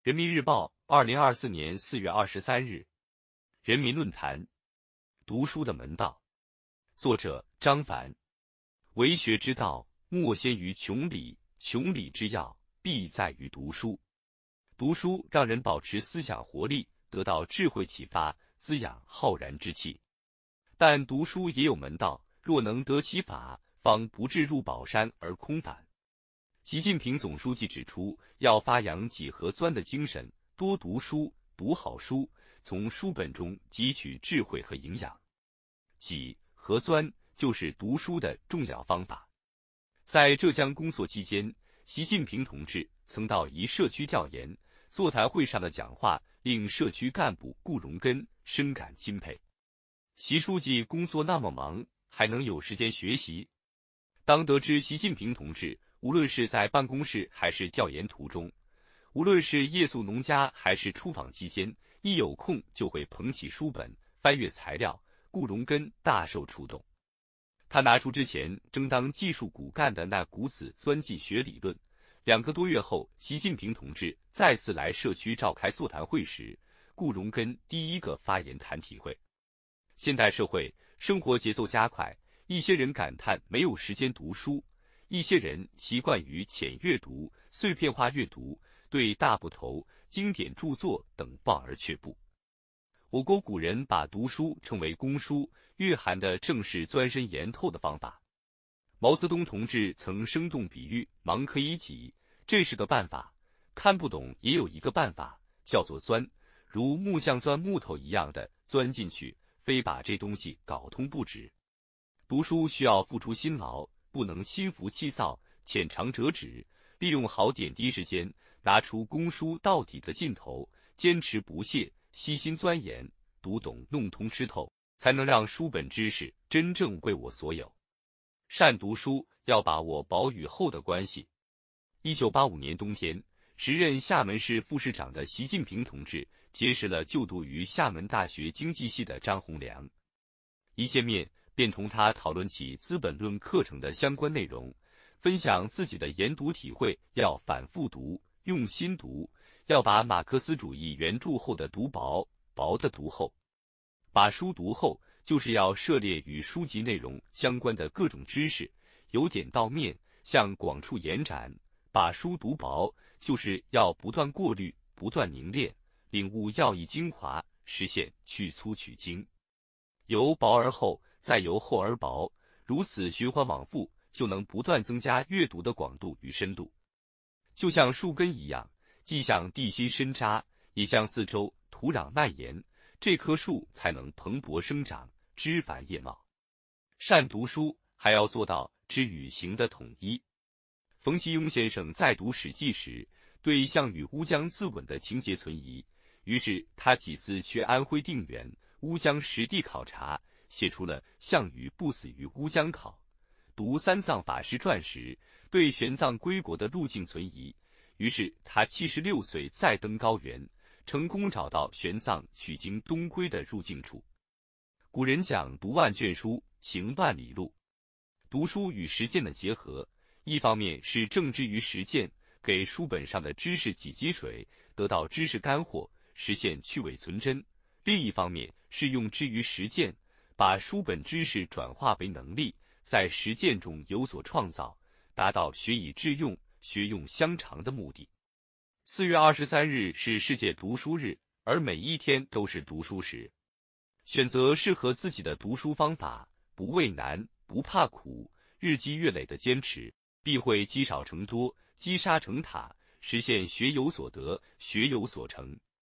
人民日报，2024年4月23日。人民论坛：读书的门道。作者张凡。为学之道，莫先于穷理，穷理之要，必在于读书。读书让人保持思想活力，得到智慧启发，滋养浩然之气。但读书也有门道，若能得其法，方不至入宝山而空返。习近平总书记指出，要发扬几何钻的精神，多读书，读好书，从书本中汲取智慧和营养。几何钻就是读书的重要方法。在浙江工作期间，习近平同志曾到一社区调研，座谈会上的讲话令社区干部顾荣根深感钦佩。习书记工作那么忙，还能有时间学习？当得知习近平同志无论是在办公室还是调研途中，无论是夜宿农家还是出访期间，一有空就会捧起书本翻阅材料，顾荣根大受触动。他拿出之前争当技术骨干的那股子钻技学理论。2个多月后，习近平同志再次来社区召开座谈会时，顾荣根第一个发言谈体会。现代社会生活节奏加快，一些人感叹没有时间读书，一些人习惯于浅阅读、碎片化阅读，对大部头、经典著作等望而却步。我国古人把读书称为攻书，蕴含的正是钻深研透的方法。毛泽东同志曾生动比喻盲可以己，这是个办法；看不懂也有一个办法，叫做钻，如木匠钻木头一样的钻进去，非把这东西搞通不止。读书需要付出辛劳，不能心浮气躁、浅尝辄止，利用好点滴时间，拿出攻书到底的劲头，坚持不懈，悉心钻研，读懂弄通吃透，才能让书本知识真正为我所有。善读书要把握薄与厚的关系。1985年冬天，时任厦门市副市长的习近平同志结识了就读于厦门大学经济系的张洪良。一见面便同他讨论起《资本论》课程的相关内容，分享自己的研读体会，要反复读，用心读，要把马克思主义原著厚的读薄，薄的读厚。把书读厚，就是要涉猎与书籍内容相关的各种知识，由点到面，向广处延展；把书读薄，就是要不断过滤，不断凝练，领悟要义精华，实现去粗取精。由薄而厚，再由厚而薄，如此循环往复，就能不断增加阅读的广度与深度。就像树根一样，既向地心深扎，也向四周土壤蔓延，这棵树才能蓬勃生长，枝繁叶茂。善读书还要做到知与行的统一。冯其庸先生在读《史记》时，对项羽乌江自刎的情节存疑，于是他几次去安徽定远、乌江实地考察，写出了《项羽不死于乌江考》。读三藏法师传时，对玄奘归国的路径存疑，于是他76岁再登高原，成功找到玄奘取经东归的入境处。古人讲读万卷书，行万里路。读书与实践的结合，一方面是正知于实践，给书本上的知识挤积水，得到知识干货，实现去伪存真；另一方面是用之于实践，把书本知识转化为能力，在实践中有所创造，达到学以致用、学用相长的目的。4月23日是世界读书日，而每一天都是读书时。选择适合自己的读书方法，不畏难，不怕苦，日积月累的坚持，必会积少成多，积沙成塔，实现学有所得，学有所成。